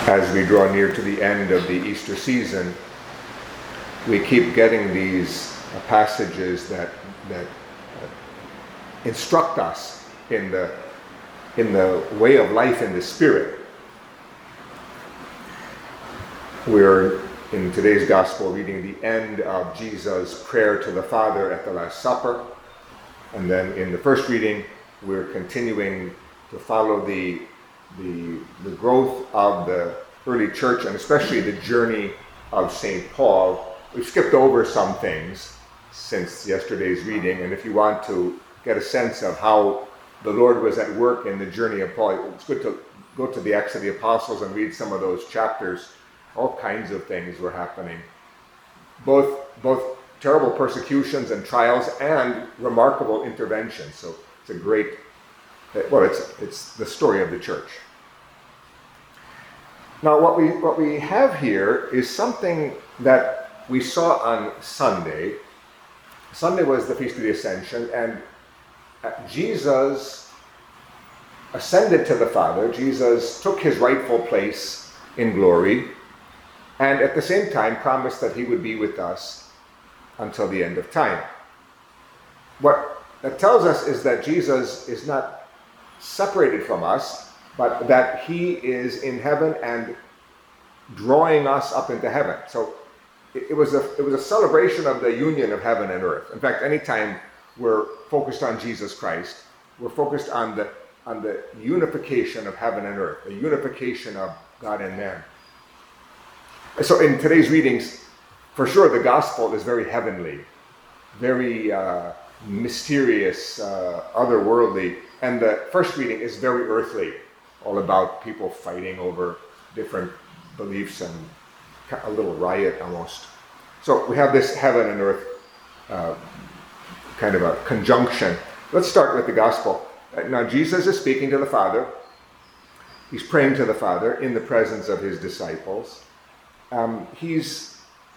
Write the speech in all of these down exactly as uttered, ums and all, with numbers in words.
As we draw near to the end of the Easter season, we keep getting these uh, passages that that uh, instruct us in the in the way of life in the Spirit. We're in today's Gospel reading the end of Jesus' prayer to the Father at the Last Supper, and then in the first reading, we're continuing to follow the The, the growth of the early church, and especially the journey of Saint Paul. We've skipped over some things since yesterday's reading, and if you want to get a sense of how the Lord was at work in the journey of Paul, it's good to go to the Acts of the Apostles and read some of those chapters. All kinds of things were happening. Both, both terrible persecutions and trials and remarkable interventions. So it's a great Well, it's it's the story of the church. Now, what we what we have here is something that we saw on Sunday. Sunday was the Feast of the Ascension, and Jesus ascended to the Father. Jesus took his rightful place in glory, and at the same time promised that he would be with us until the end of time. What that tells us is that Jesus is not separated from us, but that he is in heaven and drawing us up into heaven. So it, it was a it was a celebration of the union of heaven and earth. In fact, anytime we're focused on Jesus Christ, we're focused on the on the unification of heaven and earth, the unification of God and man. So in today's readings, for sure, the gospel is very heavenly, very uh, mysterious, uh, otherworldly. And the first reading is very earthly, all about people fighting over different beliefs and a little riot almost. So we have this heaven and earth uh, kind of a conjunction. Let's start with the gospel. Now Jesus is speaking to the Father. He's praying to the Father in the presence of his disciples. Um, he's,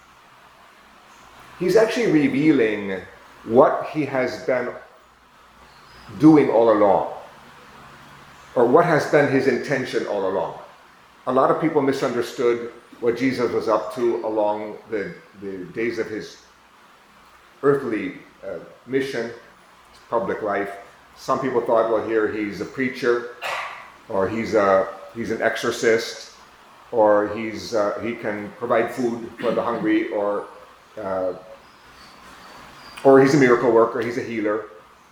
he's actually revealing what he has been doing all along, or what has been his intention all along. A lot of people misunderstood what Jesus was up to along the, the days of his earthly uh, mission, his public life. Some people thought, well, here he's a preacher, or he's a he's an exorcist, or he's uh, he can provide food for the hungry, or uh, or he's a miracle worker, he's a healer.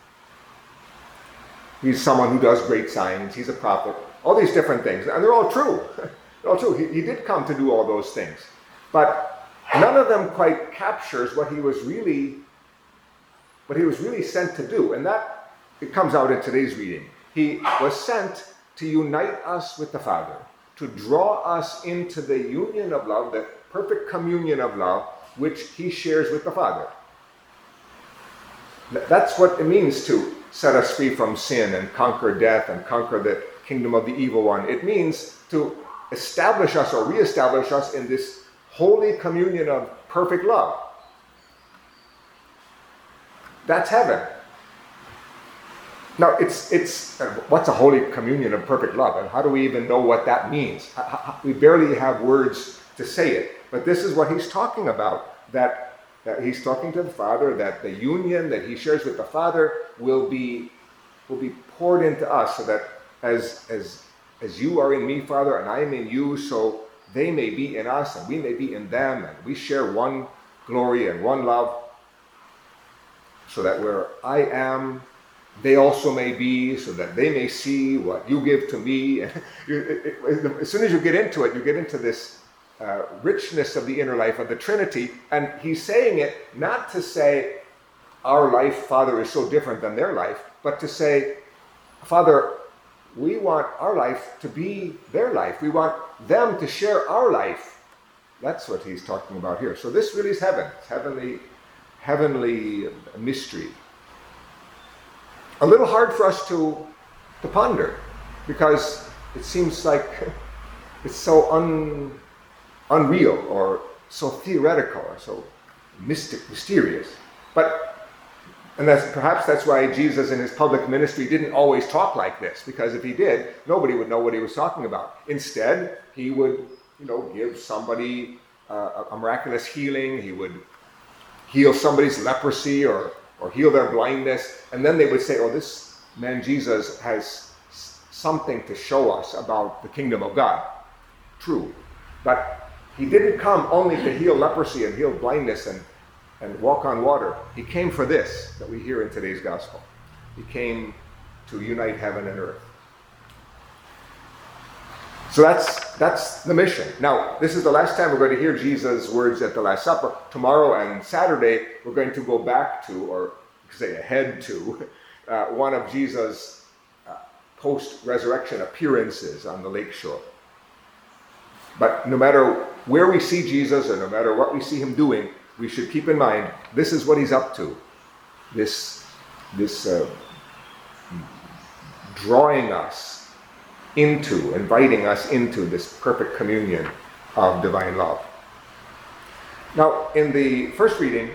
He's someone who does great signs. He's a prophet. All these different things. And they're all true. They're all true. He, he did come to do all those things. But none of them quite captures what he was really, what he was really sent to do. And that, it comes out in today's reading. He was sent to unite us with the Father, to draw us into the union of love, the perfect communion of love, which he shares with the Father. That's what it means to set us free from sin and conquer death and conquer the kingdom of the evil one. It means to establish us or reestablish us in this holy communion of perfect love. That's heaven. Now, it's it's what's a holy communion of perfect love, and how do we even know what that means? We barely have words to say it, but this is what he's talking about, that that he's talking to the Father, that the union that he shares with the Father will be will be poured into us, so that as as as you are in me, Father, and I am in you, so they may be in us and we may be in them, and we share one glory and one love, so that where I am, they also may be, so that they may see what you give to me. As soon as you get into it, you get into this Uh, richness of the inner life of the Trinity, and he's saying it not to say our life, Father, is so different than their life, but to say, Father, we want our life to be their life. We want them to share our life. That's what he's talking about here. So this really is heaven. It's heavenly, heavenly mystery. A little hard for us to to ponder, because it seems like it's so un. unreal or so theoretical or so mystic, mysterious. But And that's perhaps that's why Jesus in his public ministry didn't always talk like this, because if he did, nobody would know what he was talking about. Instead, he would, you know, give somebody uh, a miraculous healing. He would heal somebody's leprosy or or heal their blindness, and then they would say, "Oh, this man Jesus has something to show us about the kingdom of God." True, but he didn't come only to heal leprosy and heal blindness and and walk on water. He came for this that we hear in today's gospel. He came to unite heaven and earth. So that's that's the mission. Now, this is the last time we're going to hear Jesus' words at the Last Supper. Tomorrow and Saturday, we're going to go back to, or say ahead to, uh, one of Jesus' uh, post-resurrection appearances on the lakeshore. But no matter where we see Jesus, or no matter what we see him doing, we should keep in mind, this is what he's up to. This, this uh, drawing us into, inviting us into this perfect communion of divine love. Now, in the first reading,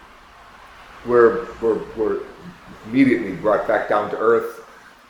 we're, we're, we're immediately brought back down to earth.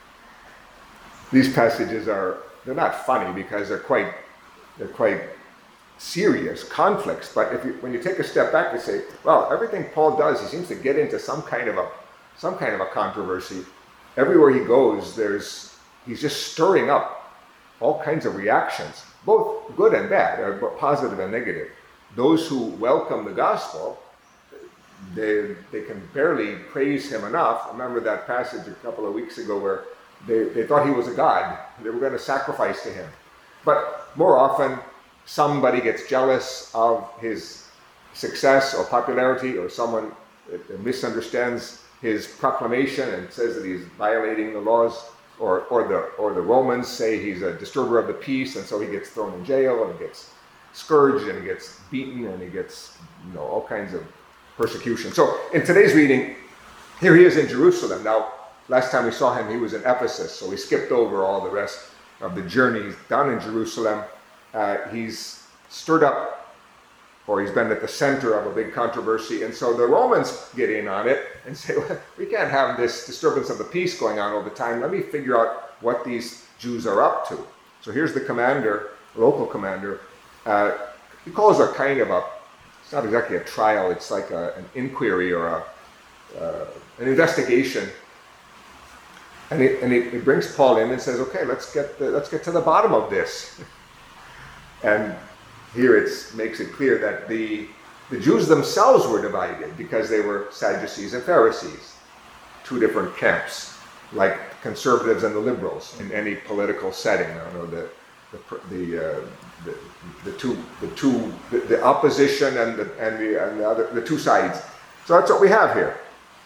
These passages are, they're not funny because they're quite, they're quite serious conflicts, but if you, when you take a step back and say, well, everything Paul does, he seems to get into some kind of a some kind of a controversy. Everywhere he goes, there's he's just stirring up all kinds of reactions, both good and bad, or positive and negative. Those who welcome the gospel, they they can barely praise him enough. Remember that passage a couple of weeks ago where they, they thought he was a god. They were going to sacrifice to him. But more often, somebody gets jealous of his success or popularity, or someone misunderstands his proclamation and says that he's violating the laws, or, or, the, or the Romans say he's a disturber of the peace, and so he gets thrown in jail, and he gets scourged, and he gets beaten, and he gets, you know, all kinds of persecution. So in today's reading, here he is in Jerusalem. Now, last time we saw him, he was in Ephesus, so we skipped over all the rest of the journey down in Jerusalem. Uh, he's stirred up, or he's been at the center of a big controversy, and so the Romans get in on it and say, well, we can't have this disturbance of the peace going on all the time. Let me figure out what these Jews are up to. So here's the commander, local commander. Uh, he calls a kind of a, it's not exactly a trial, it's like a, an inquiry or a, uh, an investigation. And, it, and it, it brings Paul in and says, okay, let's get the, let's get to the bottom of this. And here it makes it clear that the, the Jews themselves were divided because they were Sadducees and Pharisees, two different camps, like conservatives and the liberals in any political setting. I don't know, the the the, uh, the, the two the two the, the opposition and the and the and the other the two sides. So that's what we have here.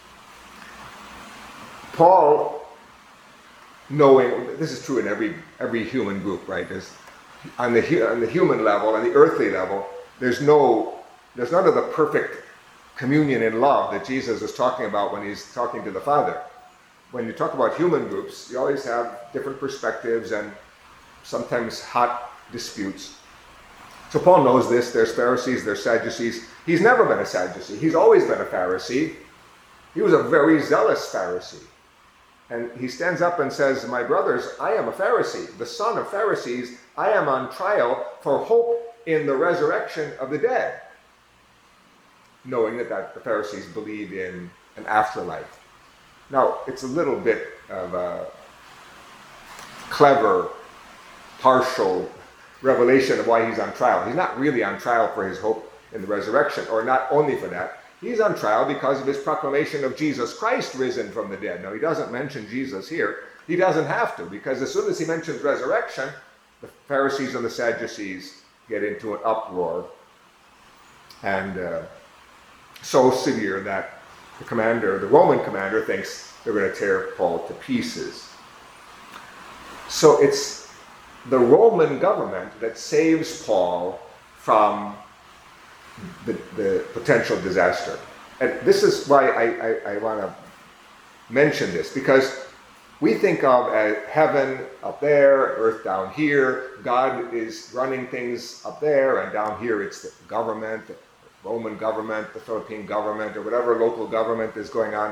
Paul, knowing this is true in every every human group, right? There's, on the on the human level, on the earthly level, there's no there's none of the perfect communion in love that Jesus is talking about when he's talking to the Father. When you talk about human groups, you always have different perspectives and sometimes hot disputes. So Paul knows this. There's Pharisees, there's Sadducees. He's never been a Sadducee. He's always been a Pharisee. He was a very zealous Pharisee. And he stands up and says, my brothers, I am a Pharisee, the son of Pharisees. I am on trial for hope in the resurrection of the dead. Knowing that, that the Pharisees believe in an afterlife. Now, it's a little bit of a clever, partial revelation of why he's on trial. He's not really on trial for his hope in the resurrection, or not only for that. He's on trial because of his proclamation of Jesus Christ risen from the dead. Now, he doesn't mention Jesus here. He doesn't have to, because as soon as he mentions resurrection, the Pharisees and the Sadducees get into an uproar, and uh, so severe that the commander, the Roman commander, thinks they're going to tear Paul to pieces. So it's the Roman government that saves Paul from the, the potential disaster. And this is why I, I, I want to mention this, because we think of uh, heaven up there, earth down here. God is running things up there, and down here it's the government, the Roman government, the Philippine government, or whatever local government is going on.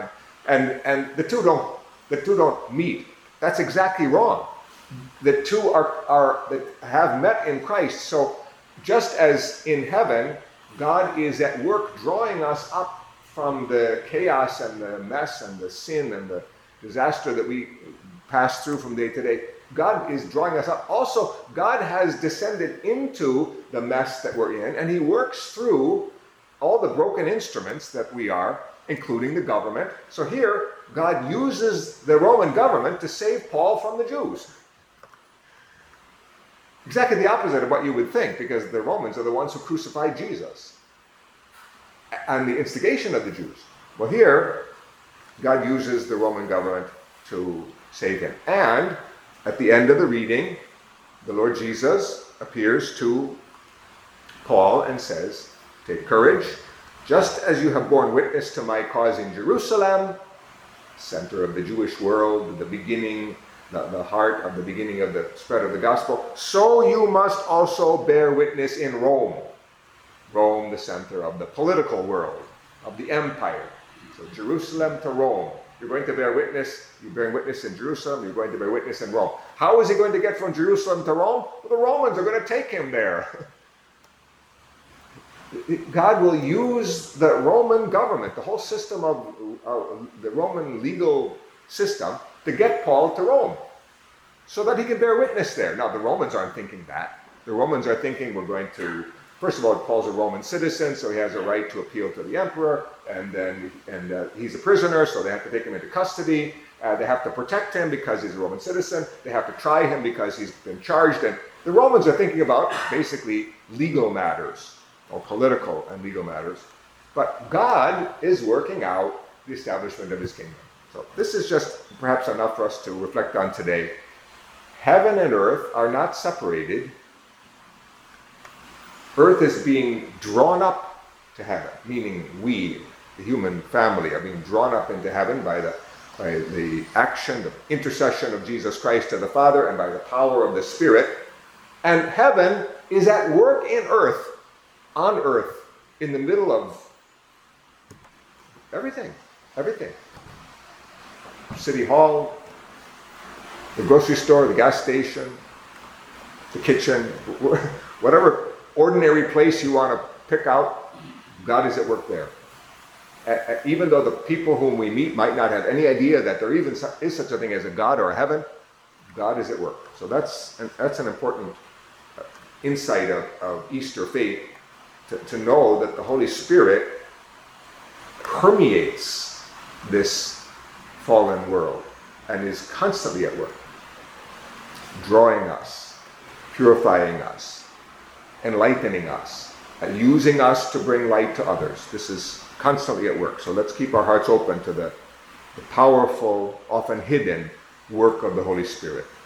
and and the two don't the two don't meet. That's exactly wrong. The two are are that have met in Christ. So just as in heaven, God is at work drawing us up from the chaos and the mess and the sin and the disaster that we pass through from day to day. God is drawing us up. Also, God has descended into the mess that we're in, and he works through all the broken instruments that we are, including the government. So here, God uses the Roman government to save Paul from the Jews. Exactly the opposite of what you would think, because the Romans are the ones who crucified Jesus and the instigation of the Jews. Well, here, God uses the Roman government to save him. And at the end of the reading, the Lord Jesus appears to Paul and says, "Take courage, just as you have borne witness to my cause in Jerusalem," center of the Jewish world, the beginning, the, the heart of the beginning of the spread of the gospel, "so you must also bear witness in Rome." Rome, the center of the political world, of the empire. So Jerusalem to Rome. You're going to bear witness. You're bearing witness in Jerusalem. You're going to bear witness in Rome. How is he going to get from Jerusalem to Rome? Well, the Romans are going to take him there. God will use the Roman government, the whole system of uh, the Roman legal system, to get Paul to Rome so that he can bear witness there. Now, the Romans aren't thinking that. The Romans are thinking we're going to, first of all, Paul's a Roman citizen, so he has a right to appeal to the emperor, and then and uh, he's a prisoner, so they have to take him into custody. Uh, they have to protect him because he's a Roman citizen. They have to try him because he's been charged. And the Romans are thinking about basically legal matters, or political and legal matters. But God is working out the establishment of his kingdom. So this is just perhaps enough for us to reflect on today. Heaven and earth are not separated. Earth is being drawn up to heaven, meaning we, the human family, are being drawn up into heaven by the, by the action, the intercession of Jesus Christ to the Father, and by the power of the Spirit. And heaven is at work in earth, on earth, in the middle of everything, everything. City Hall, the grocery store, the gas station, the kitchen, whatever ordinary place you want to pick out, God is at work there. Uh, even though the people whom we meet might not have any idea that there even is such a thing as a God or a heaven, God is at work. So that's an, that's an important insight of, of Easter faith, to, to know that the Holy Spirit permeates this fallen world and is constantly at work, drawing us, purifying us, enlightening us, and using us to bring light to others. This is constantly at work. So let's keep our hearts open to the, the powerful, often hidden work of the Holy Spirit.